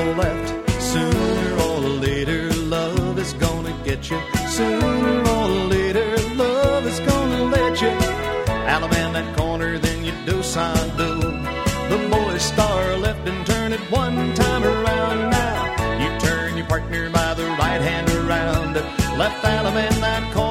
the left. Sooner or later, love is gonna get you. Sooner or later, love is gonna let you. Alabama that corner, then you do side do. The boy star left and turn it one time around now. You turn your partner by the right hand around. Left Alabama that corner.